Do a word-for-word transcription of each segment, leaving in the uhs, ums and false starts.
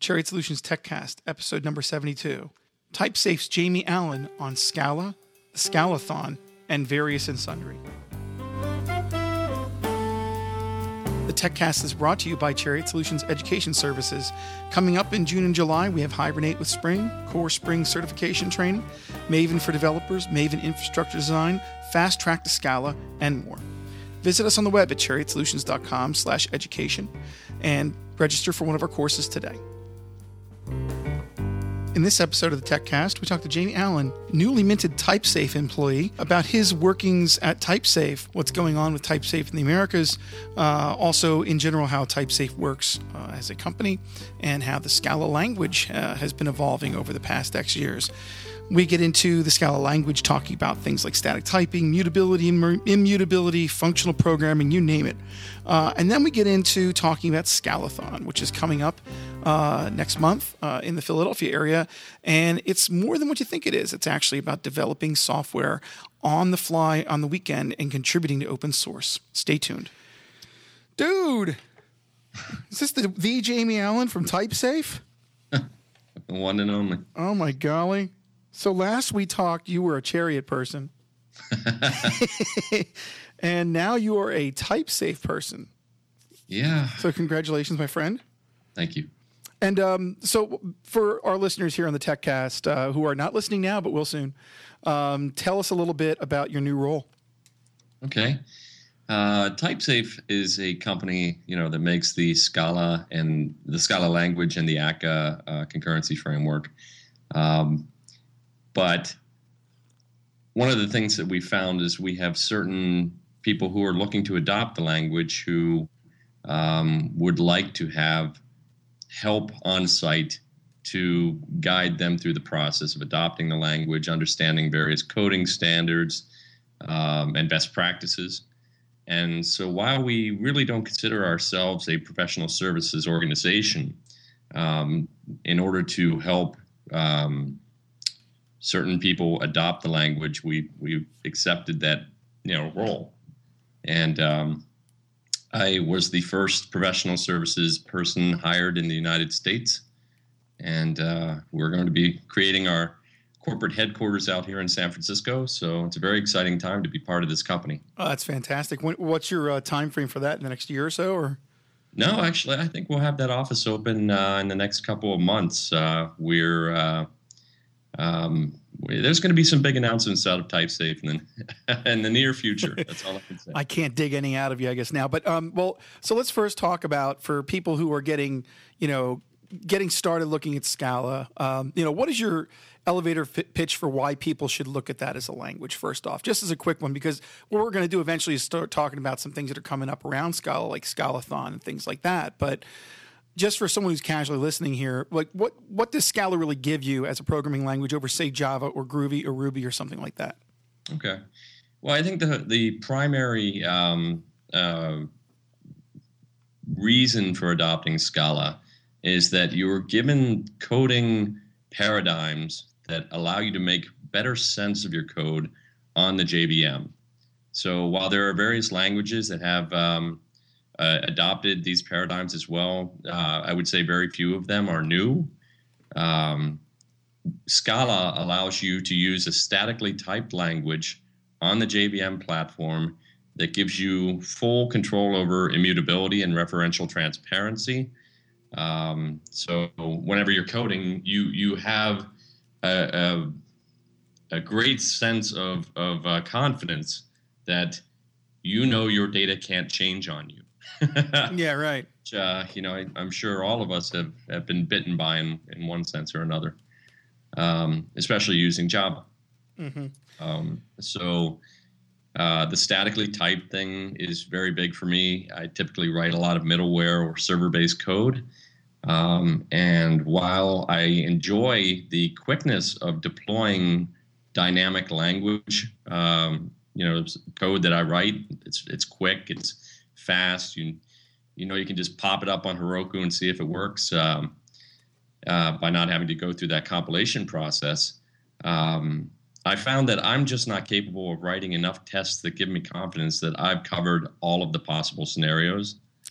Chariot Solutions TechCast, episode number seventy-two. TypeSafe's Jamie Allen on Scala, the Scalathon, and various and sundry. The TechCast is brought to you by Chariot Solutions Education Services. Coming up in June and July, we have Hibernate with Spring, Core Spring Certification Training, Maven for Developers, Maven Infrastructure Design, Fast Track to Scala, and more. Visit us on the web at chariotsolutions.com slash education and register for one of our courses today. In this episode of the TechCast, we talked to Jamie Allen, newly minted TypeSafe employee, about his workings at TypeSafe, what's going on with TypeSafe in the Americas, uh, also in general how TypeSafe works uh, as a company, and how the Scala language uh, has been evolving over the past X years. We get into the Scala language, talking about things like static typing, mutability, immutability, functional programming, you name it. Uh, and then we get into talking about Scalathon, which is coming up uh, next month uh, in the Philadelphia area. And it's more than what you think it is. It's actually about developing software on the fly on the weekend and contributing to open source. Stay tuned. Dude, is this the, the Jamie Allen from TypeSafe? The one and only. Oh, my golly. So last we talked, you were a Chariot person. And now you are a TypeSafe person. Yeah. So congratulations, my friend. Thank you. And um, so for our listeners here on the TechCast uh, who are not listening now but will soon, um, tell us a little bit about your new role. Okay. Uh, TypeSafe is a company, you know, that makes the Scala and the Scala language and the A C K A uh, concurrency framework. Um, But one of the things that we found is we have certain people who are looking to adopt the language who um, would like to have help on site to guide them through the process of adopting the language, understanding various coding standards um, and best practices. And so while we really don't consider ourselves a professional services organization, um, in order to help um, certain people adopt the language, we we accepted that, you know, role. And um, I was the first professional services person hired in the United States, and uh, we're going to be creating our corporate headquarters out here in San Francisco. So it's a very exciting time to be part of this company. Oh, that's fantastic. When, what's your uh, time frame for that in the next year or so? Or no, actually, I think we'll have that office open uh, in the next couple of months. Uh, we're uh, Um, there's going to be some big announcements out of TypeSafe in the, in the near future. That's all I can say. I can't dig any out of you, I guess, now. But, um, well, so let's first talk about, for people who are getting, you know, getting started looking at Scala, um, you know, what is your elevator f- pitch for why people should look at that as a language, first off? Just as a quick one, because what we're going to do eventually is start talking about some things that are coming up around Scala, like Scalathon and things like that. But just for someone who's casually listening here, like what, what does Scala really give you as a programming language over, say, Java or Groovy or Ruby or something like that? Okay. Well, I think the the primary um, uh, reason for adopting Scala is that you're given coding paradigms that allow you to make better sense of your code on the J V M. So while there are various languages that have um, Uh, adopted these paradigms as well, Uh, I would say very few of them are new. Um, Scala allows you to use a statically typed language on the J V M platform that gives you full control over immutability and referential transparency. Um, so whenever you're coding, you you have a, a, a great sense of, of uh, confidence that you know your data can't change on you. Yeah, right. Which, uh, you know, I, I'm sure all of us have, have been bitten by in, in one sense or another, um, especially using Java. Mm-hmm. Um, so uh, the statically typed thing is very big for me. I typically write a lot of middleware or server-based code. Um, and while I enjoy the quickness of deploying dynamic language, um, you know, code that I write, it's it's quick, it's fast. You you know, you can just pop it up on Heroku and see if it works um, uh, by not having to go through that compilation process. Um, I found that I'm just not capable of writing enough tests that give me confidence that I've covered all of the possible scenarios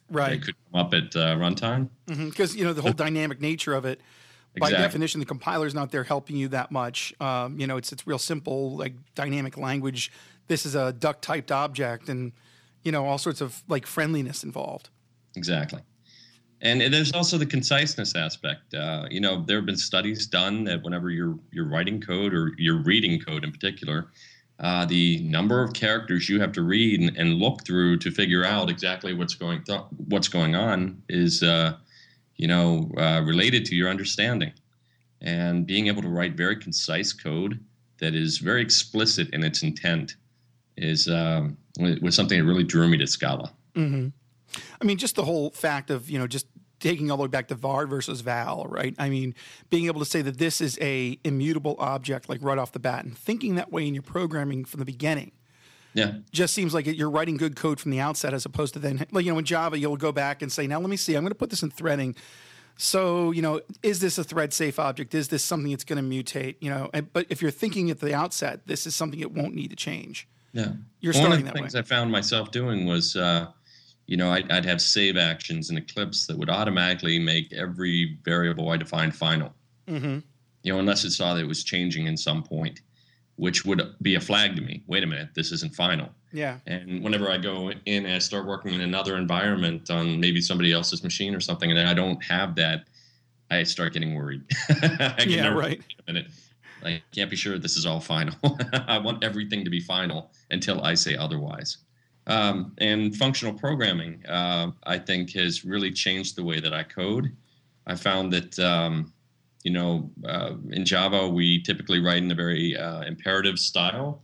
Right. That could come up at uh, runtime. Because, mm-hmm. you know, the whole dynamic nature of it, by Exactly. definition, the compiler's not there helping you that much. Um, you know, it's it's real simple, like dynamic language. This is a duck-typed object and, you know, all sorts of, like, friendliness involved. Exactly. And there's also the conciseness aspect. Uh, you know, there have been studies done that whenever you're you're writing code or you're reading code in particular, uh, the number of characters you have to read and, and look through to figure out exactly what's going th- what's going on is, uh, you know, uh, related to your understanding. And being able to write very concise code that is very explicit in its intent is um, was something that really drew me to Scala. Mm-hmm. I mean, just the whole fact of, you know, just taking all the way back to var versus val, right? I mean, being able to say that this is a immutable object, like right off the bat, and thinking that way in your programming from the beginning. Yeah. Just seems like you're writing good code from the outset as opposed to then, like, you know, in Java, you'll go back and say, now let me see, I'm going to put this in threading. So, you know, is this a thread safe object? Is this something that's going to mutate? You know, and, but if you're thinking at the outset, this is something it won't need to change. Yeah. You're One starting of the that things way. I found myself doing was, uh, you know, I'd, I'd have save actions in Eclipse that would automatically make every variable I defined final. Mm-hmm. You know, unless it saw that it was changing in some point, which would be a flag to me. Wait a minute, this isn't final. Yeah. And whenever I go in and I start working in another environment on maybe somebody else's machine or something, and I don't have that, I start getting worried. I can Yeah, never, right. Wait a minute. I can't be sure this is all final. I want everything to be final until I say otherwise. Um, and functional programming, uh, I think, has really changed the way that I code. I found that, um, you know, uh, in Java, we typically write in a very uh, imperative style.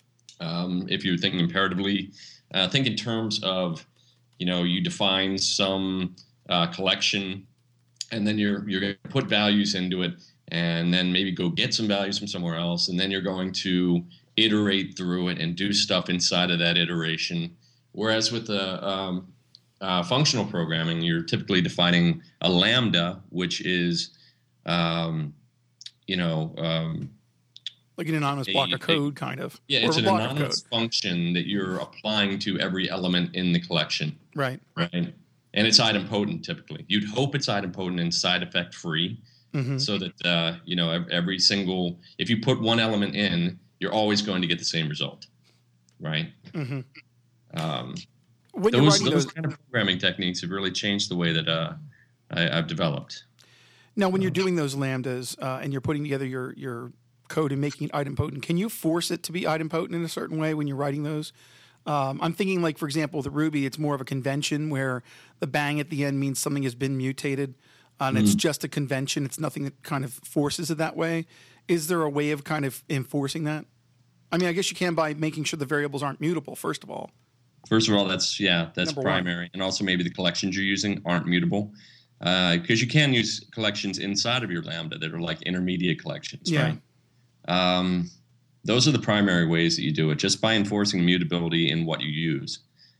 Um, if you're thinking imperatively, uh, think in terms of, you know, you define some uh, collection, and then you're you're going to put values into it, and then maybe go get some values from somewhere else, and then you're going to iterate through it and do stuff inside of that iteration. Whereas with the um, uh, functional programming, you're typically defining a lambda, which is, um, you know, um, like an anonymous a, block of code, a, kind of. Yeah, or it's a an block anonymous function that you're applying to every element in the collection. Right. Right. And it's idempotent typically. You'd hope it's idempotent and side effect free, mm-hmm. so that uh, you know every single. If you put one element in, you're always going to get the same result, right? Mm-hmm. Um, when those you're those those kind of programming techniques have really changed the way that uh, I, I've developed. Now, when you're doing those lambdas uh, and you're putting together your your code and making it idempotent, can you force it to be idempotent in a certain way when you're writing those? Um, I'm thinking, like, for example, the Ruby, it's more of a convention where the bang at the end means something has been mutated, uh, and mm. it's just a convention. It's nothing that kind of forces it that way. Is there a way of kind of enforcing that? I mean, I guess you can by making sure the variables aren't mutable, first of all. First of all, that's, yeah, that's Number primary. one. And also maybe the collections you're using aren't mutable. Because uh, you can use collections inside of your Lambda that are like intermediate collections, yeah. right? Um, those are the primary ways that you do it, just by enforcing mutability in what you use.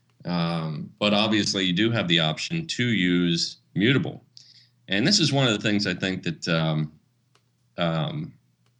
Um, but obviously, you do have the option to use mutable. And this is one of the things I think that um, um,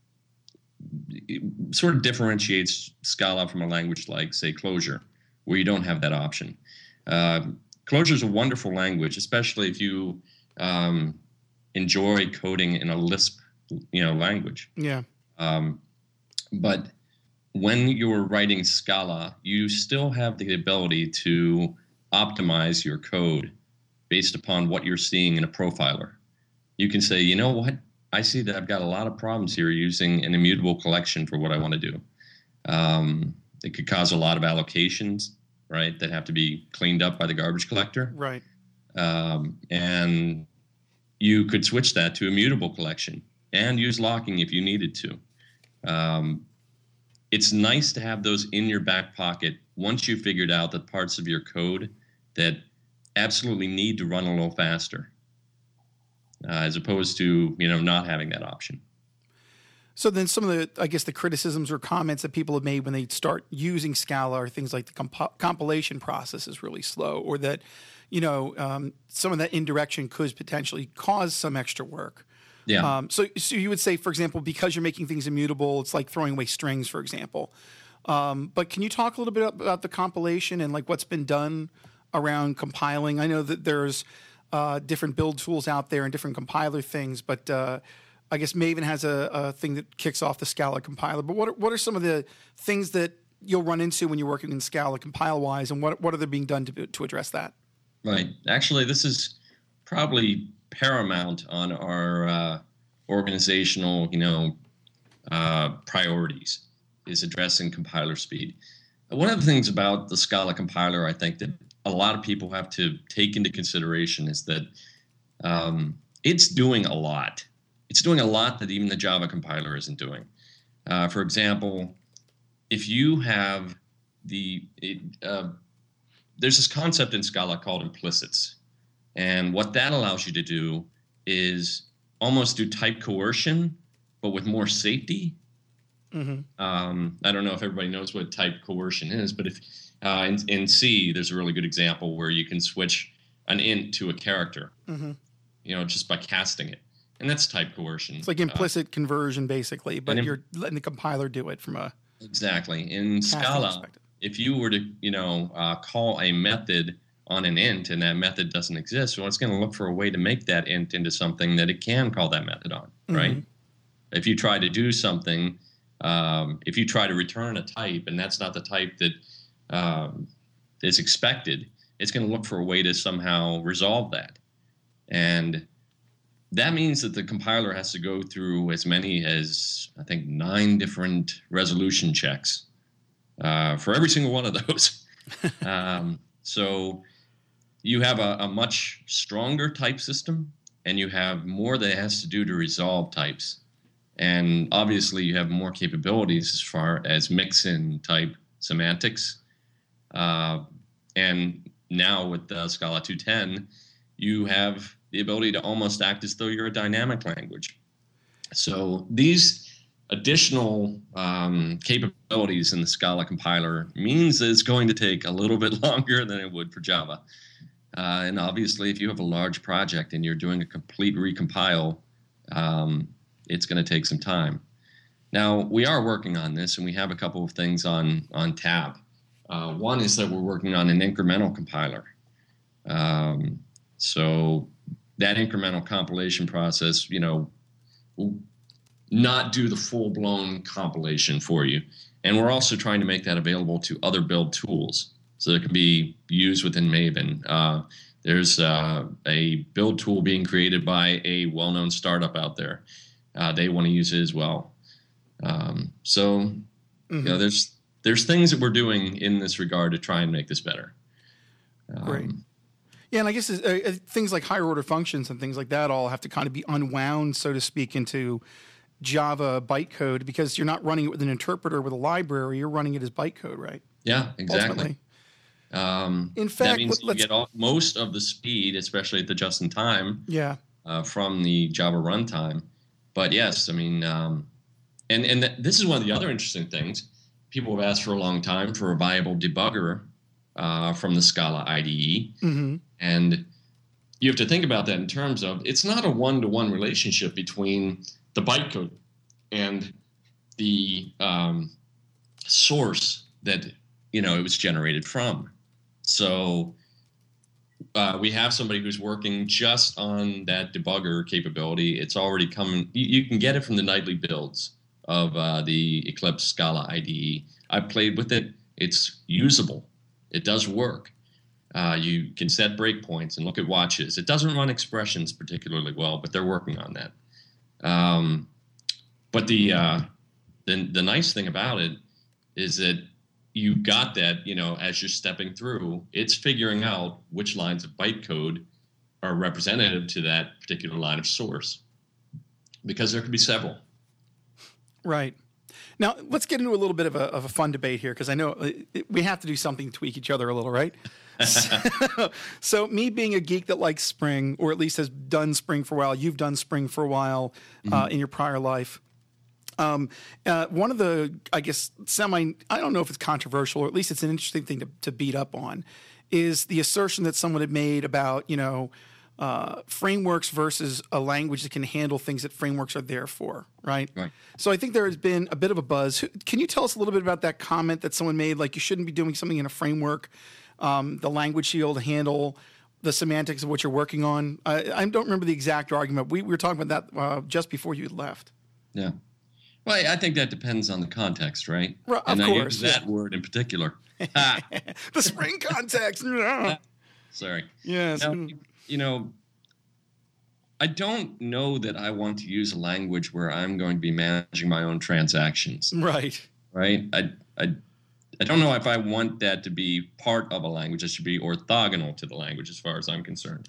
sort of differentiates Scala from a language like, say, Clojure, where you don't have that option. Uh, Clojure is a wonderful language, especially if you um, enjoy coding in a Lisp, you know, language. Yeah. Um, but when you're writing Scala, you still have the ability to optimize your code based upon what you're seeing in a profiler. You can say, you know what? I see that I've got a lot of problems here using an immutable collection for what I want to do. Um, it could cause a lot of allocations, right, that have to be cleaned up by the garbage collector. Right. Um, and you could switch that to a mutable collection and use locking if you needed to. Um, it's nice to have those in your back pocket once you've figured out the parts of your code that absolutely need to run a little faster, uh, as opposed to, you know, not having that option. So then some of the, I guess, the criticisms or comments that people have made when they start using Scala are things like the comp- compilation process is really slow, or that, you know, um, some of that indirection could potentially cause some extra work. Yeah. Um, so, so you would say, for example, because you're making things immutable, it's like throwing away strings, for example. Um, but can you talk a little bit about the compilation and like what's been done around compiling? I know that there's uh, different build tools out there and different compiler things, but uh, I guess Maven has a, a thing that kicks off the Scala compiler. But what are, what are some of the things that you'll run into when you're working in Scala compile-wise, and what what are they being done to to address that? Right. Actually, this is probably paramount on our uh, organizational, you know, uh, priorities, is addressing compiler speed. One of the things about the Scala compiler, I think, that a lot of people have to take into consideration is that um, it's doing a lot. It's doing a lot that even the Java compiler isn't doing. Uh, for example, if you have the it, uh, there's this concept in Scala called implicits, and what that allows you to do is almost do type coercion, but with more safety. Mm-hmm. Um, I don't know if everybody knows what type coercion is, but if uh, in, in C, there's a really good example where you can switch an int to a character, mm-hmm. you know, just by casting it. And that's type coercion. It's like implicit uh, conversion, basically, but imp- you're letting the compiler do it from a exactly. In Scala, if you were to, you know, uh, call a method on an int and that method doesn't exist, well, it's going to look for a way to make that int into something that it can call that method on, mm-hmm. right? If you try to do something, um, if you try to return a type and that's not the type that um, is expected, it's going to look for a way to somehow resolve that. And that means that the compiler has to go through as many as, I think, nine different resolution checks uh, for every single one of those. um, so you have a, a much stronger type system, and you have more that has to do to resolve types. And obviously, you have more capabilities as far as mix-in type semantics. Uh, and now with the Scala two ten, you have the ability to almost act as though you're a dynamic language. So these additional um, capabilities in the Scala compiler means that it's going to take a little bit longer than it would for Java. Uh, and obviously, if you have a large project and you're doing a complete recompile, um, it's going to take some time. Now, we are working on this, and we have a couple of things on, on tap. Uh, one is that we're working on an incremental compiler. Um, so that incremental compilation process, you know, will not do the full-blown compilation for you. And we're also trying to make that available to other build tools so it can be used within Maven. Uh, there's uh, a build tool being created by a well-known startup out there. Uh, they want to use it as well. Um, so, mm-hmm. you know, there's there's things that we're doing in this regard to try and make this better. Um, Great. Yeah, and I guess uh, things like higher order functions and things like that all have to kind of be unwound, so to speak, into Java bytecode, because you're not running it with an interpreter with a library. You're running it as bytecode, right? Yeah, exactly. Um, in fact, that means let's, you get all, most of the speed, especially at the just-in-time, yeah, uh, from the Java runtime. But yes, I mean, um, and and th- this is one of the other interesting things. People have asked for a long time for a viable debugger uh, from the Scala I D E. Mm-hmm. And you have to think about that in terms of, it's not a one-to-one relationship between the bytecode and the um, source that, you know, it was generated from. So uh, we have somebody who's working just on that debugger capability. It's already coming. You, you can get it from the nightly builds of uh, the Eclipse Scala I D E. I've played with it. It's usable. It does work. Uh, you can set breakpoints and look at watches. It doesn't run expressions particularly well, but they're working on that. Um, but the, uh, the the nice thing about it is that you got that, you know, as you're stepping through, it's figuring out which lines of bytecode are representative to that particular line of source, because there could be several. Right. Now, let's get into a little bit of a, of a fun debate here, because I know it, we have to do something to tweak each other a little, right? so, so me being a geek that likes Spring, or at least has done Spring for a while, you've done Spring for a while mm-hmm. uh, in your prior life. Um, uh, one of the, I guess, semi, I don't know if it's controversial, or at least it's an interesting thing to, to beat up on, is the assertion that someone had made about, you know, uh, frameworks versus a language that can handle things that frameworks are there for, right? Right. So I think there has been a bit of a buzz. Can you tell us a little bit about that comment that someone made, like you shouldn't be doing something in a framework um, the language shield handle the semantics of what you're working on? I, I don't remember the exact argument. We, we were talking about that uh, just before you left. Yeah. Well, I think that depends on the context, right? Right, and of I course, use that yeah. word in particular. The spring context. Sorry. Yes. Now, you know, I don't know that I want to use a language where I'm going to be managing my own transactions. Right. Right. I, I, I don't know if I want that to be part of a language. It should be orthogonal to the language as far as I'm concerned.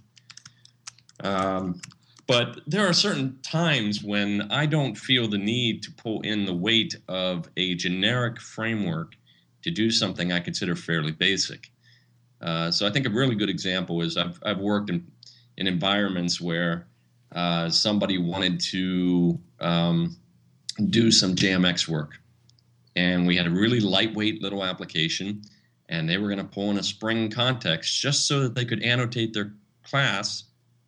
Um, but there are certain times when I don't feel the need to pull in the weight of a generic framework to do something I consider fairly basic. Uh, so I think a really good example is I've, I've worked in, in environments where uh, somebody wanted to um, do some J M X work. And we had a really lightweight little application, and they were going to pull in a Spring context just so that they could annotate their class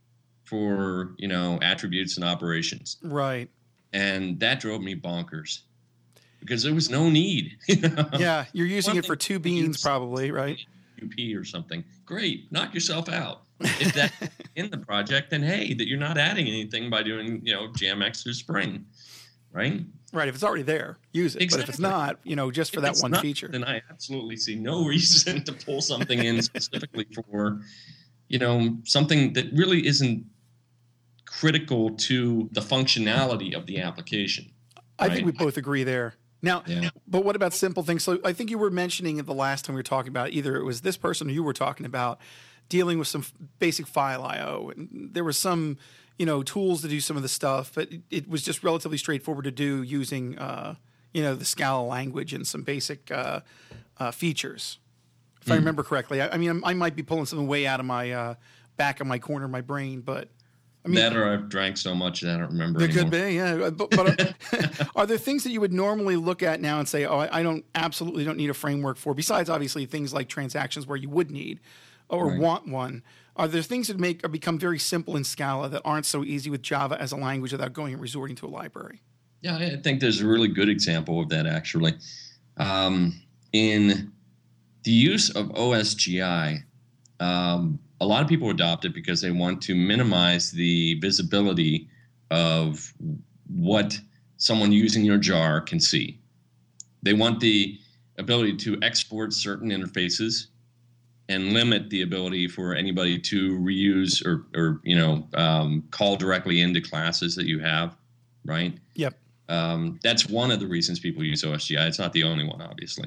for, you know, attributes and operations. Right. And that drove me bonkers because there was no need. You know? Yeah, you're using One it for two beans probably, right? U P or something. Great, knock yourself out. If that's in the project, then hey, that you're not adding anything by doing, you know, J M X through Spring, right? Right. If it's already there, use it. Exactly. But if it's not, you know, just for if that it's one not, feature. Then I absolutely see no reason to pull something in specifically for, you know, something that really isn't critical to the functionality of the application. I right? think we both agree there. Now, Yeah. but what about simple things? So I think you were mentioning it the last time we were talking about, either it was this person or you were talking about dealing with some f- basic file I O. And there was some, you know, tools to do some of the stuff, but it, it was just relatively straightforward to do using, uh, you know, the Scala language and some basic uh, uh, features. If I remember correctly. I, I mean, I might be pulling something way out of my uh, back of my corner of my brain, but I mean, that or I've drank so much that I don't remember there anymore. could be, yeah. But, but are, are there things that you would normally look at now and say, oh, I, I don't absolutely don't need a framework for, besides obviously things like transactions where you would need or Right. want one? Are there things that make or become very simple in Scala that aren't so easy with Java as a language without going and resorting to a library? Yeah, I think there's a really good example of that, actually. Um, in the use of O S G I, um, a lot of people adopt it because they want to minimize the visibility of what someone using your jar can see. They want the ability to export certain interfaces and limit the ability for anybody to reuse or, or you know, um, call directly into classes that you have, right? Yep. Um, that's one of the reasons people use O S G I. It's not the only one, obviously.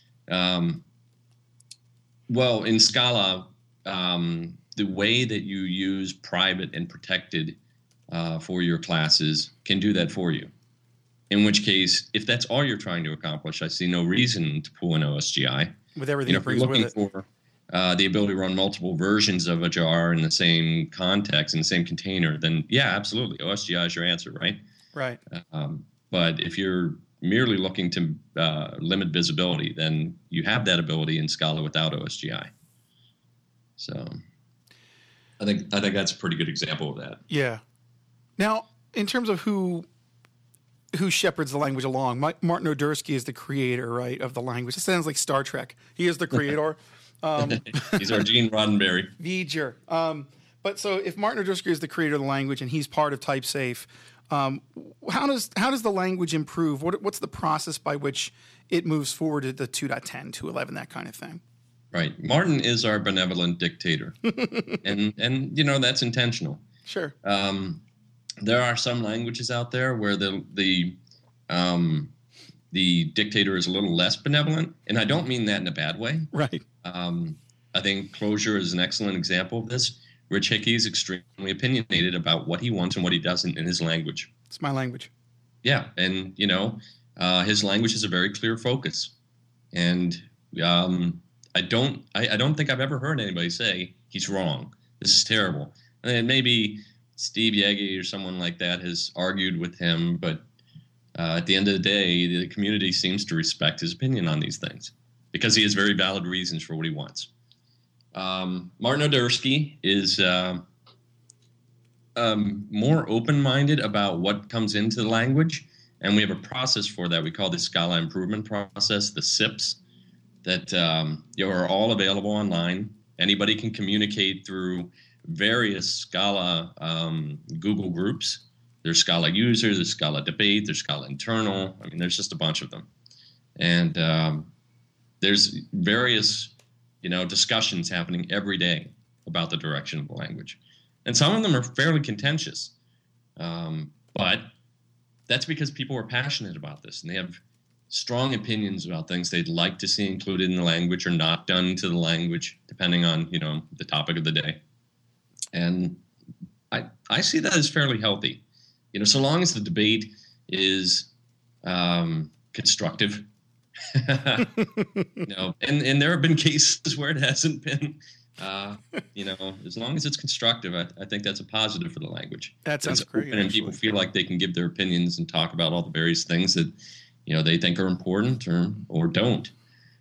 Um, well, in Scala, um, the way that you use private and protected uh, for your classes can do that for you. In which case, if that's all you're trying to accomplish, I see no reason to pull in O S G I. With everything You know, it if you're brings looking with it. for uh, the ability to run multiple versions of a jar in the same context, in the same container, then yeah, absolutely. O S G I is your answer, right? Right. Um, but if you're merely looking to uh, limit visibility, then you have that ability in Scala without O S G I. So I think I think that's a pretty good example of that. Yeah. Now, in terms of who who shepherds the language along, Ma- Martin Odersky is the creator, right, of the language. It sounds like Star Trek. He is the creator. Um, He's our Gene Roddenberry. V'ger. Um, but so if Martin Odersky is the creator of the language and he's part of TypeSafe, um, how does how does the language improve? What, what's the process by which it moves forward to the two point ten, two point eleven, that kind of thing? Right. Martin is our benevolent dictator. and, and, you know, that's intentional. Sure. Um, there are some languages out there where the the um, the dictator is a little less benevolent, and I don't mean that in a bad way. Right. Um, I think Clojure is an excellent example of this. Rich Hickey is extremely opinionated about what he wants and what he doesn't in his language. It's my language. Yeah, and you know, uh, his language has a very clear focus, and um, I don't, I, I don't think I've ever heard anybody say he's wrong. This is terrible. And maybe Steve Yagi or someone like that has argued with him, but uh, at the end of the day, the community seems to respect his opinion on these things because he has very valid reasons for what he wants. Um, Martin Odersky is uh, um, more open-minded about what comes into the language, and we have a process for that. We call the Scala Improvement Process, the S I P S. that um, you know, are all available online. Anybody can communicate through various Scala um, Google groups. There's Scala User, there's Scala Debate, there's Scala Internal. I mean, there's just a bunch of them. And um, there's various, you know, discussions happening every day about the direction of the language. And some of them are fairly contentious. Um, but that's because people are passionate about this, and they have strong opinions about things they'd like to see included in the language or not done to the language, depending on, you know, the topic of the day. And I I see that as fairly healthy. You know, so long as the debate is um, constructive. You know, and, and there have been cases where it hasn't been. Uh, you know, as long as it's constructive, I, I think that's a positive for the language. That sounds it's great. Open and people feel like they can give their opinions and talk about all the various things that, you know, they think are important or or don't.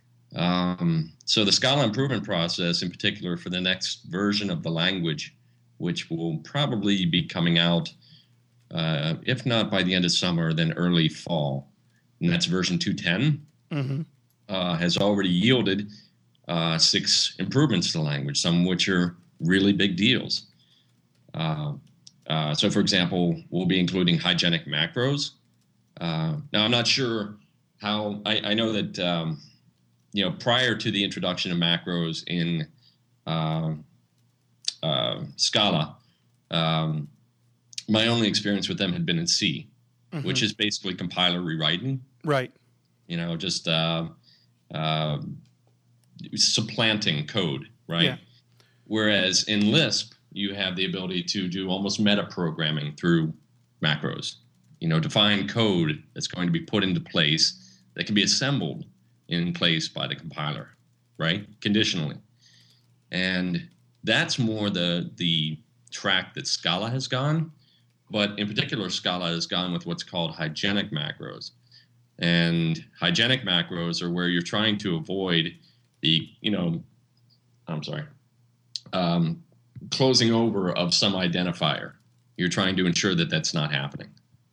Um, so the Scala improvement process, in particular, for the next version of the language, which will probably be coming out, uh, if not by the end of summer, then early fall, and that's version two ten, mm-hmm. uh, has already yielded uh, six improvements to the language, some of which are really big deals. Uh, uh, so, for example, we'll be including hygienic macros. Uh, now, I'm not sure how, I, I know that, um, you know, prior to the introduction of macros in uh, uh, Scala, um, my only experience with them had been in C, mm-hmm. which is basically compiler rewriting. Right. You know, just uh, uh, supplanting code, right? Yeah. Whereas in Lisp, you have the ability to do almost meta-programming through macros. You know, define code that's going to be put into place that can be assembled in place by the compiler, right? Conditionally. And that's more the the track that Scala has gone. But in particular, Scala has gone with what's called hygienic macros. And hygienic macros are where you're trying to avoid the, you know, I'm sorry, um, closing over of some identifier. You're trying to ensure that that's not happening.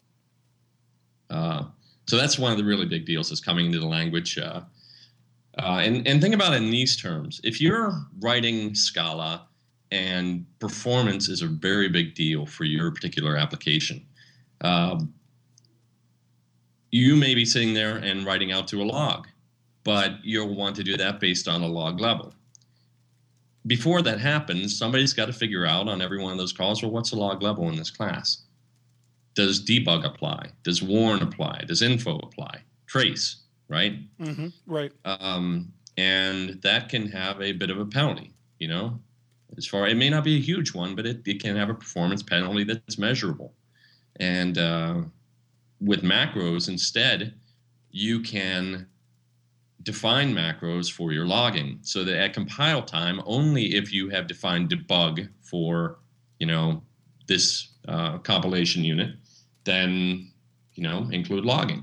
Uh, so that's one of the really big deals that's coming into the language. Uh, uh, and, and think about it in these terms. If you're writing Scala and performance is a very big deal for your particular application, um, you may be sitting there and writing out to a log, but you'll want to do that based on a log level. Before that happens, somebody's got to figure out on every one of those calls, well, what's the log level in this class? Does debug apply? Does warn apply? Does info apply? Trace, right? Mm-hmm, right. Um, and that can have a bit of a penalty, you know? As far, it may not be a huge one, but it, it can have a performance penalty that's measurable. And uh, with macros, instead, you can define macros for your logging so that at compile time, only if you have defined debug for, you know, this uh, compilation unit, then, you know, include logging.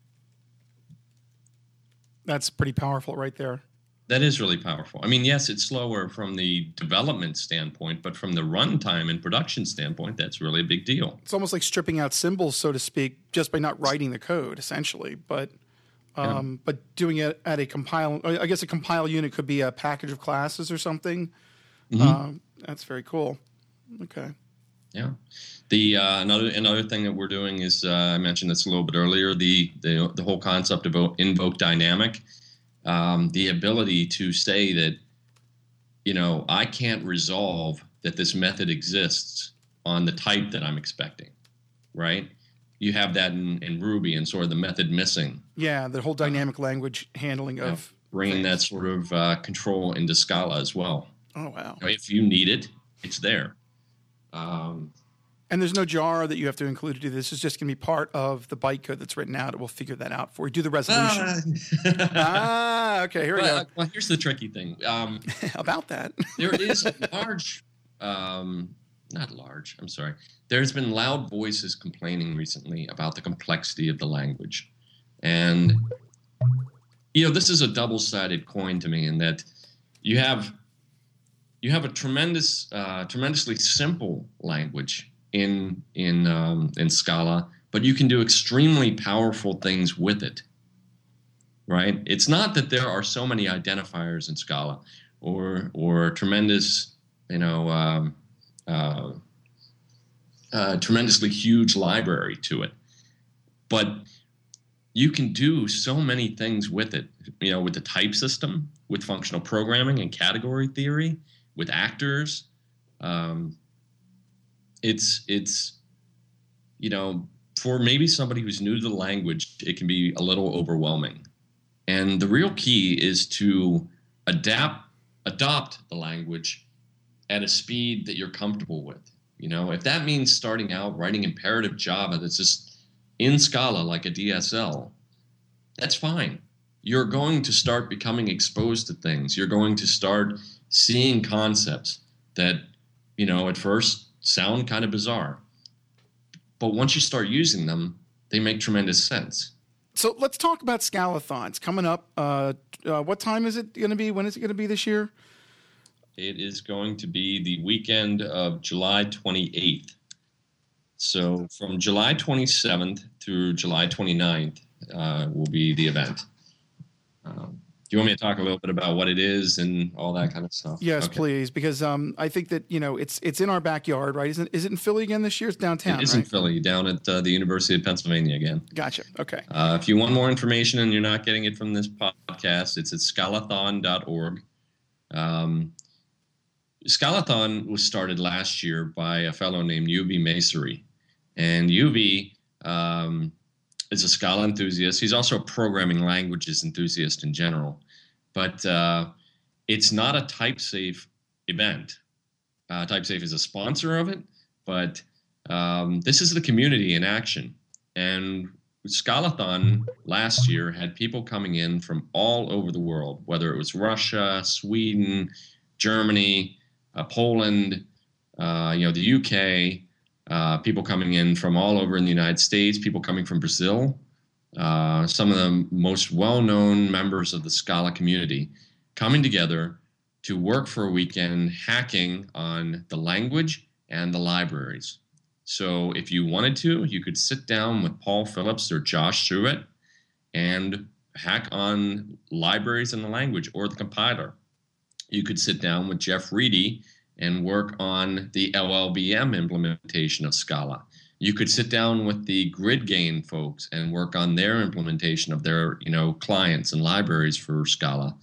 That's pretty powerful right there. That is really powerful. I mean, yes, it's slower from the development standpoint, but from the runtime and production standpoint, that's really a big deal. It's almost like stripping out symbols, so to speak, just by not writing the code, essentially. But um, yeah. but doing it at a compile, I guess a compile unit could be a package of classes or something. Mm-hmm. Um, that's very cool. Okay. Yeah. The uh, another another thing that we're doing is uh, I mentioned this a little bit earlier. The the the whole concept of invoke dynamic, um, the ability to say that, you know, I can't resolve that this method exists on the type that I'm expecting, right? You have that in, in Ruby and sort of the method missing. Yeah, the whole dynamic uh, language handling yeah, of bringing things. that sort of uh, control into Scala as well. Oh wow! If you need it, it's there. Um, and there's no jar that you have to include to do this. It's just going to be part of the bytecode that's written out. It will figure that out for you. Do the resolution. Uh, ah, okay. Here we well, go. Well, here's the tricky thing. Um, About that. There is a large, um, not large, I'm sorry. There's been loud voices complaining recently about the complexity of the language. And, you know, this is a double-sided coin to me in that you have... You have a tremendous, uh, tremendously simple language in in um, in Scala, but you can do extremely powerful things with it, right? It's not that there are so many identifiers in Scala or or tremendous, you know, um, uh, uh, tremendously huge library to it, but you can do so many things with it, you know, with the type system, with functional programming and category theory, with actors. Um, it's, it's, you know, for maybe somebody who's new to the language, it can be a little overwhelming. And the real key is to adapt, adopt the language at a speed that you're comfortable with. You know, if that means starting out writing imperative Java that's just in Scala like a D S L, that's fine. You're going to start becoming exposed to things. You're going to start seeing concepts that, you know, at first sound kind of bizarre. But once you start using them, they make tremendous sense. So let's talk about Scalathon. It's coming up. Uh, uh, what time is it going to be? When is it going to be this year? It is going to be the weekend of July twenty-eighth. So from July twenty-seventh through July twenty-ninth uh, will be the event. Um, do you want me to talk a little bit about what it is and all that kind of stuff? Yes, okay. please, because um, I think that, you know, it's it's in our backyard, right? Isn't is it in Philly again this year? It's downtown, It is right? in Philly, down at uh, the University of Pennsylvania again. Gotcha. Okay. Uh, if you want more information and you're not getting it from this podcast, it's at scalathon dot org. Um, Scalathon was started last year by a fellow named Yuvi Masuri. And Yuvi um, is a Scala enthusiast. He's also a programming languages enthusiast in general. But uh, it's not a TypeSafe event. Uh, TypeSafe is a sponsor of it, but um, this is the community in action. And Scalathon last year had people coming in from all over the world, whether it was Russia, Sweden, Germany, uh, Poland, uh, you know, the U K, uh, people coming in from all over in the United States, people coming from Brazil. Uh, some of the most well-known members of the Scala community coming together to work for a weekend hacking on the language and the libraries. So if you wanted to, you could sit down with Paul Phillips or Josh Truitt and hack on libraries and the language or the compiler. You could sit down with Jeff Reedy and work on the L L V M implementation of Scala. You could sit down with the GridGain folks and work on their implementation of their, you know, clients and libraries for Scala.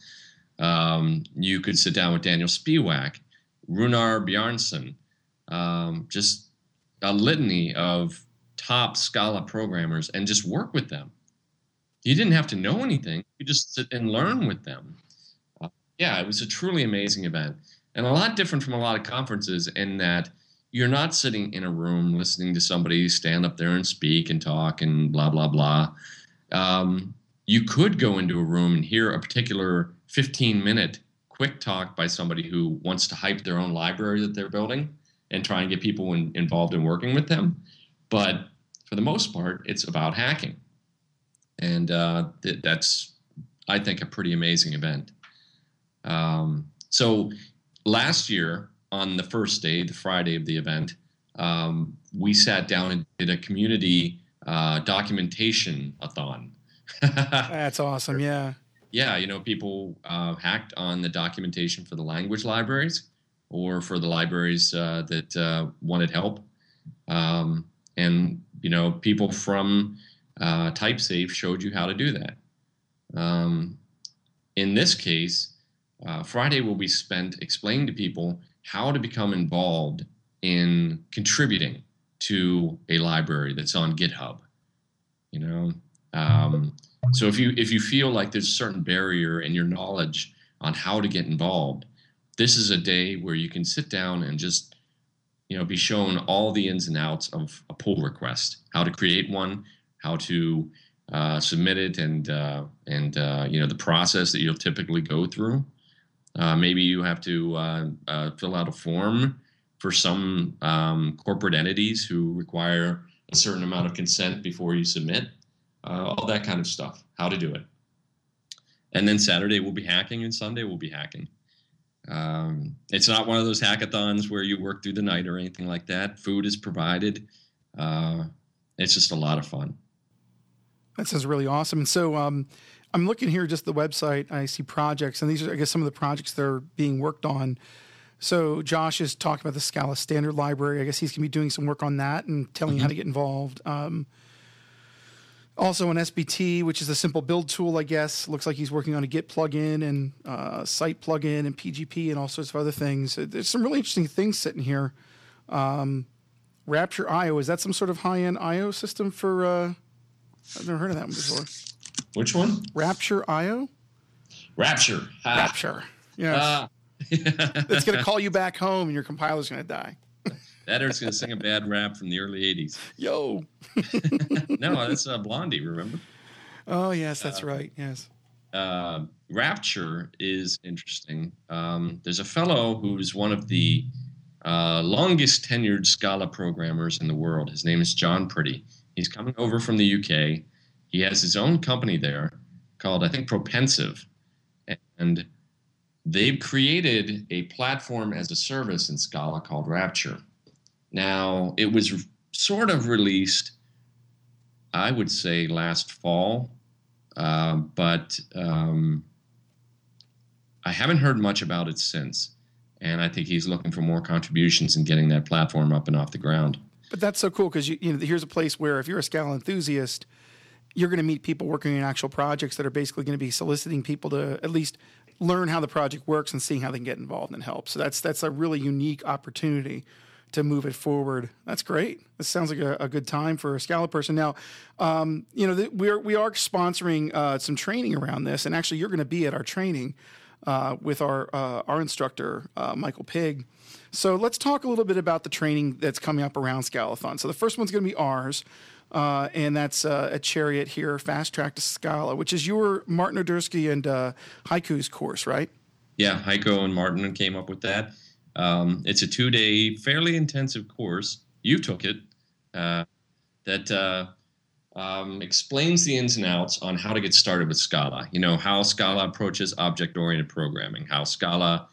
Um, you could sit down with Daniel Spiewak, Runar Bjarnson, um, just a litany of top Scala programmers and just work with them. You didn't have to know anything. You just sit and learn with them. Uh, yeah, it was a truly amazing event and a lot different from a lot of conferences in that you're not sitting in a room listening to somebody stand up there and speak and talk and blah, blah, blah. Um, you could go into a room and hear a particular fifteen-minute quick talk by somebody who wants to hype their own library that they're building and try and get people in, involved in working with them. But for the most part, it's about hacking. And uh, th- that's, I think, a pretty amazing event. Um, so last year, on the first day, the Friday of the event, um, we sat down and did a community uh, documentation-a-thon. That's awesome, yeah. Yeah, you know, people uh, hacked on the documentation for the language libraries or for the libraries uh, that uh, wanted help. Um, and, you know, people from uh, TypeSafe showed you how to do that. Um, in this case, uh, Friday will be spent explaining to people how to become involved in contributing to a library that's on GitHub. You know, um, so if you if you feel like there's a certain barrier in your knowledge on how to get involved, this is a day where you can sit down and just, you know, be shown all the ins and outs of a pull request, how to create one, how to uh, submit it, and uh, and uh, you know, the process that you'll typically go through. Uh, maybe you have to uh, uh, fill out a form for some um, corporate entities who require a certain amount of consent before you submit. Uh, all that kind of stuff, how to do it. And then Saturday we'll be hacking and Sunday we'll be hacking. Um, it's not one of those hackathons where you work through the night or anything like that. Food is provided. Uh, it's just a lot of fun. That sounds really awesome. And so um, I'm looking here just the website. I see projects, and these are, I guess, some of the projects that are being worked on. So Josh is talking about the Scala Standard Library. I guess he's going to be doing some work on that and telling mm-hmm. you how to get involved. Um, also an S B T, which is a simple build tool, I guess. Looks like he's working on a Git plugin and uh, site plugin and P G P and all sorts of other things. There's some really interesting things sitting here. Um, Rapture dot I O, is that some sort of high-end I O system for... Uh, I've never heard of that one before. Which one? Rapture dot I O? Rapture. Ah. Rapture. Yes. Uh. It's going to call you back home and your compiler's going to die. That or it's going to sing a bad rap from the early eighties. Yo. No, that's uh, Blondie, remember? Oh, yes, that's uh, right. Yes. Uh, Rapture is interesting. Um, there's a fellow who's one of the uh, longest tenured Scala programmers in the world. His name is John Pretty. He's coming over from the U K. He has his own company there called, I think, Propensive. And they've created a platform as a service in Scala called Rapture. Now, it was sort of released, I would say, last fall, uh, but um, I haven't heard much about it since. And I think he's looking for more contributions in getting that platform up and off the ground. But that's so cool because you, you know, here's a place where if you're a Scala enthusiast, you're going to meet people working in actual projects that are basically going to be soliciting people to at least learn how the project works and seeing how they can get involved and help. So that's that's a really unique opportunity to move it forward. That's great. This sounds like a, a good time for a Scala person. Now, um, you know, the, we are we are sponsoring uh, some training around this, and actually, you're going to be at our training uh, with our uh, our instructor uh, Michael Pigg. So let's talk a little bit about the training that's coming up around Scalathon. So the first one's going to be ours. Uh, and that's uh, at Chariot here, Fast Track to Scala, which is your Martin Odersky and uh, Heiko's course, right? Yeah, Heiko and Martin came up with that. Um, it's a two-day, fairly intensive course. You took it. Uh, that uh, um, explains the ins and outs on how to get started with Scala. You know, how Scala approaches object-oriented programming, how Scala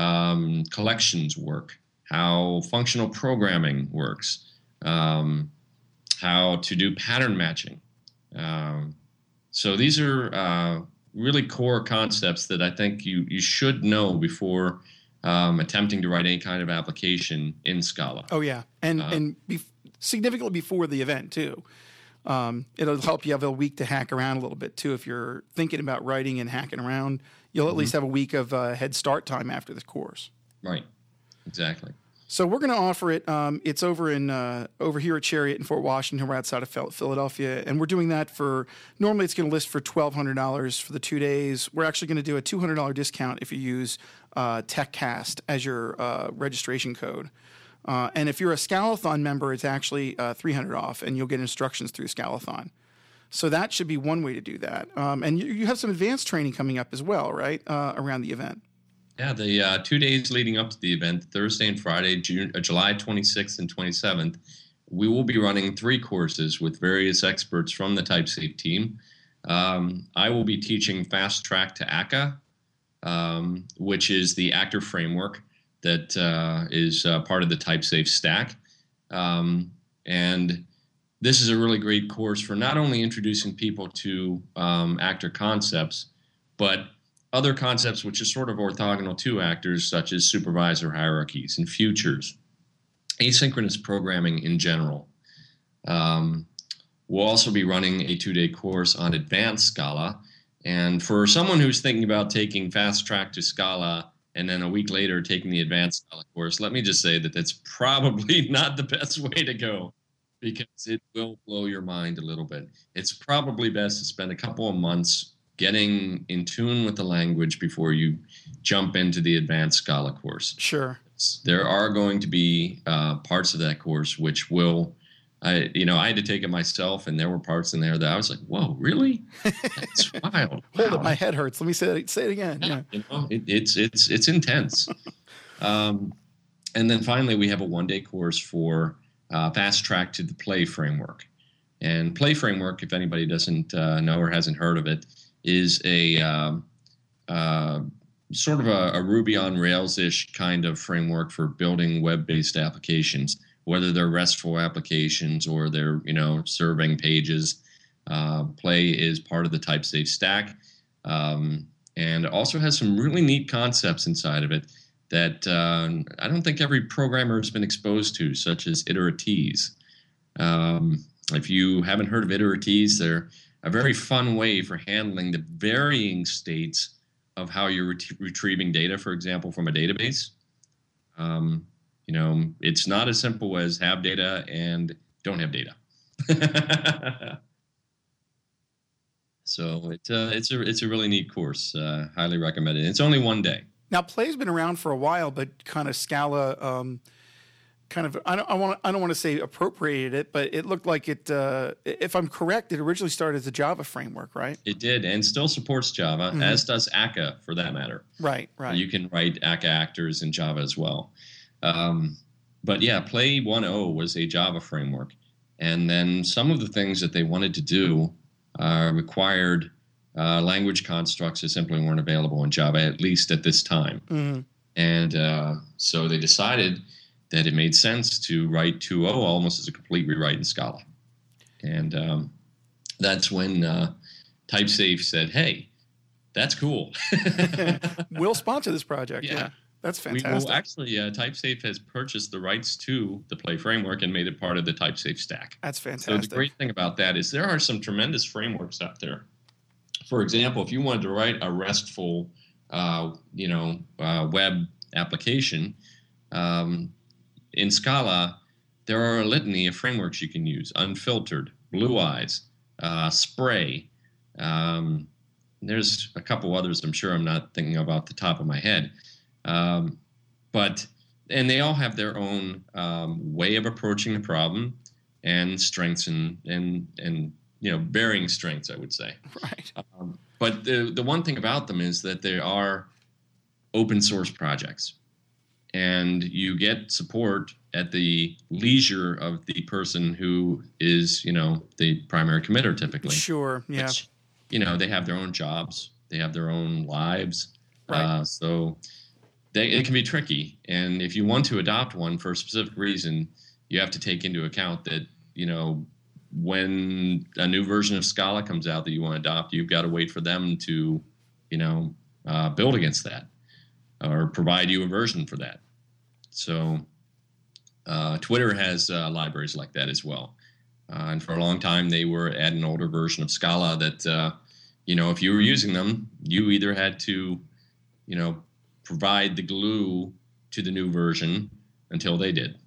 um, collections work, how functional programming works, um, how to do pattern matching. Um, so these are uh, really core concepts that I think you, you should know before um, attempting to write any kind of application in Scala. Oh, yeah. And, uh, and be- significantly before the event, too. Um, it'll help you have a week to hack around a little bit, too. If you're thinking about writing and hacking around, you'll at mm-hmm. least have a week of uh, head start time after the course. Right. Exactly. So we're going to offer it. Um, it's over in uh, over here at Chariot in Fort Washington. We're outside of Philadelphia, and we're doing that for. Normally, it's going to list for twelve hundred dollars for the two days. We're actually going to do a two hundred dollars discount if you use uh, TechCast as your uh, registration code. Uh, and if you're a Scalathon member, it's actually uh, three hundred dollars off, and you'll get instructions through Scalathon. So that should be one way to do that. Um, and you, you have some advanced training coming up as well, right, uh, around the event. Yeah, the uh, two days leading up to the event, Thursday and Friday, June, uh, July twenty-sixth and twenty-seventh, we will be running three courses with various experts from the TypeSafe team. Um, I will be teaching Fast Track to A C A, um, which is the actor framework that uh, is uh, part of the TypeSafe stack. Um, and this is a really great course for not only introducing people to um, actor concepts, but other concepts which are sort of orthogonal to actors, such as supervisor hierarchies and futures, asynchronous programming in general. Um, we'll also be running a two-day course on advanced Scala. And for someone who's thinking about taking Fast Track to Scala and then a week later taking the advanced Scala course, let me just say that that's probably not the best way to go, because it will blow your mind a little bit. It's probably best to spend a couple of months getting in tune with the language before you jump into the advanced Scala course. Sure. There are going to be uh, parts of that course which will, I, you know, I had to take it myself, and there were parts in there that I was like, whoa, really? That's wild. Hold wow. it, my head hurts. Let me say it, say it again. Yeah, yeah. You know, it, it's, it's, it's intense. um, and then finally, we have a one-day course for uh, Fast Track to the Play framework. And Play framework, if anybody doesn't uh, know or hasn't heard of it, is a um, uh, sort of a, a Ruby on Rails-ish kind of framework for building web-based applications, whether they're RESTful applications or they're, you know, serving pages. Uh, Play is part of the TypeSafe stack, um, and also has some really neat concepts inside of it that uh, I don't think every programmer has been exposed to, such as iteratees. Um, if you haven't heard of iteratees, they're a very fun way for handling the varying states of how you're ret- retrieving data, for example, from a database. Um, you know, it's not as simple as have data and don't have data. So it's a, it's a it's a really neat course. Uh, highly recommended. It's only one day. Now, Play's been around for a while, but kind of Scala, um, kind of I don't I want I don't want to say appropriated it, but it looked like it. Uh, if I'm correct, it originally started as a Java framework, right? It did, and still supports Java, mm-hmm. as does A C A for that matter. Right, right. You can write A C A actors in Java as well. Um, but yeah, Play one point oh was a Java framework, and then some of the things that they wanted to do uh, required uh, language constructs that simply weren't available in Java, at least at this time. Mm-hmm. And uh, so they decided that it made sense to write two point oh almost as a complete rewrite in Scala. And um, that's when uh, TypeSafe said, hey, that's cool. We'll sponsor this project. Yeah. yeah. That's fantastic. We, well, actually, uh, TypeSafe has purchased the rights to the Play framework and made it part of the TypeSafe stack. That's fantastic. So the great thing about that is there are some tremendous frameworks out there. For example, if you wanted to write a RESTful, uh, you know, uh, web application, um, in Scala, there are a litany of frameworks you can use: Unfiltered, Blue Eyes, uh, Spray. Um, there's a couple others I'm sure I'm not thinking of off the top of my head. Um, but, and they all have their own um, way of approaching the problem and strengths and, and, and, you know, varying strengths, I would say. Right. Um, but the, the one thing about them is that they are open source projects, and you get support at the leisure of the person who is, you know, the primary committer typically. Sure. Yeah. Which, you know, they have their own jobs, they have their own lives. Right. Uh, so they, it can be tricky. And if you want to adopt one for a specific reason, you have to take into account that, you know, when a new version of Scala comes out that you want to adopt, you've got to wait for them to, you know, uh, build against that or provide you a version for that. So uh, Twitter has uh, libraries like that as well. Uh, and for a long time, they were at an older version of Scala that, uh, you know, if you were using them, you either had to, you know, provide the glue to the new version until they did.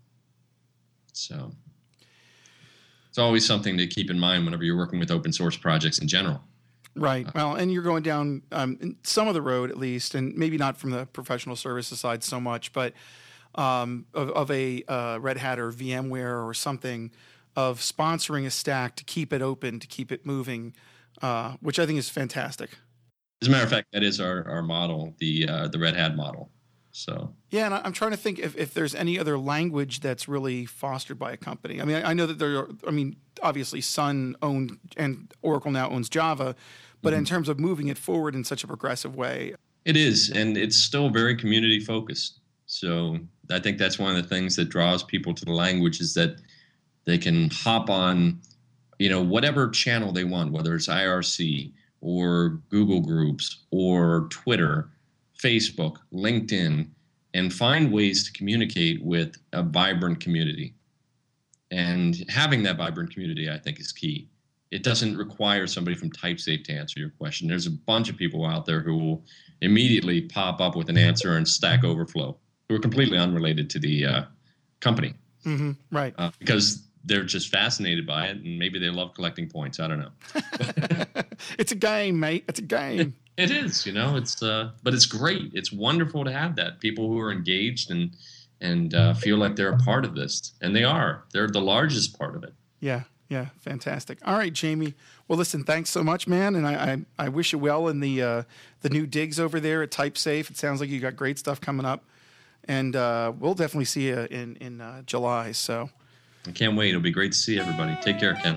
So it's always something to keep in mind whenever you're working with open source projects in general. Right. Well, and you're going down um, some of the road, at least, and maybe not from the professional services side so much, but um, of, of a uh, Red Hat or VMware or something of sponsoring a stack to keep it open, to keep it moving, uh, which I think is fantastic. As a matter of fact, that is our, our model, the uh, the Red Hat model. So yeah, and I'm trying to think if, if there's any other language that's really fostered by a company. I mean, I know that there are, I mean, obviously Sun owned and Oracle now owns Java, but mm-hmm. in terms of moving it forward in such a progressive way. It is, and it's still very community focused. So I think that's one of the things that draws people to the language is that they can hop on, you know, whatever channel they want, whether it's I R C or Google Groups or Twitter, Facebook, LinkedIn, and find ways to communicate with a vibrant community. And having that vibrant community, I think, is key. It doesn't require somebody from TypeSafe to answer your question. There's a bunch of people out there who will immediately pop up with an answer in Stack Overflow who are completely unrelated to the uh, company. Mm-hmm. Right. Uh, because they're just fascinated by it, and maybe they love collecting points. I don't know. It's a game, mate. It's a game. It, it is, you know. It's uh, but it's great. It's wonderful to have that. People who are engaged and and uh, feel like they're a part of this, and they are. They're the largest part of it. Yeah, yeah, fantastic. All right, Jamie. Well, listen, thanks so much, man, and I I, I wish you well in the uh, the new digs over there at TypeSafe. It sounds like you got great stuff coming up, and uh, we'll definitely see you in in uh, July. So. I can't wait. It'll be great to see everybody. Take care, Ken.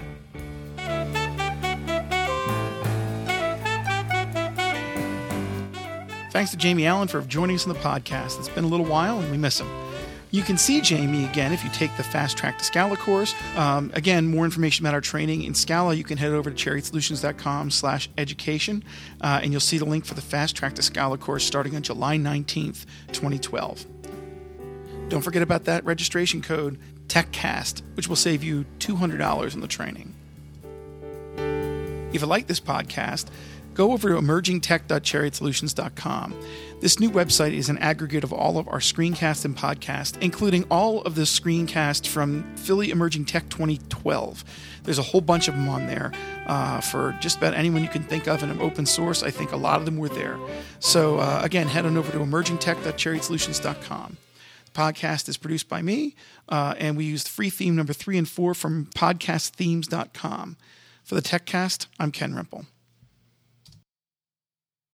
Thanks to Jamie Allen for joining us on the podcast. It's been a little while, and we miss him. You can see Jamie again if you take the Fast Track to Scala course. Um, again, more information about our training in Scala, you can head over to chariot solutions dot com slash education, uh, and you'll see the link for the Fast Track to Scala course starting on July nineteenth, twenty twelve. Don't forget about that registration code, TechCast, which will save you two hundred dollars on the training. If you like this podcast, go over to emerging tech dot chariot solutions dot com. This new website is an aggregate of all of our screencasts and podcasts, including all of the screencasts from Philly Emerging Tech twenty twelve. There's a whole bunch of them on there uh, for just about anyone you can think of in an open source. I think a lot of them were there. So uh, again, head on over to emerging tech dot chariot solutions dot com. The podcast is produced by me, uh, and we used free theme number three and four from podcast themes dot com. For the TechCast, I'm Ken Rimple.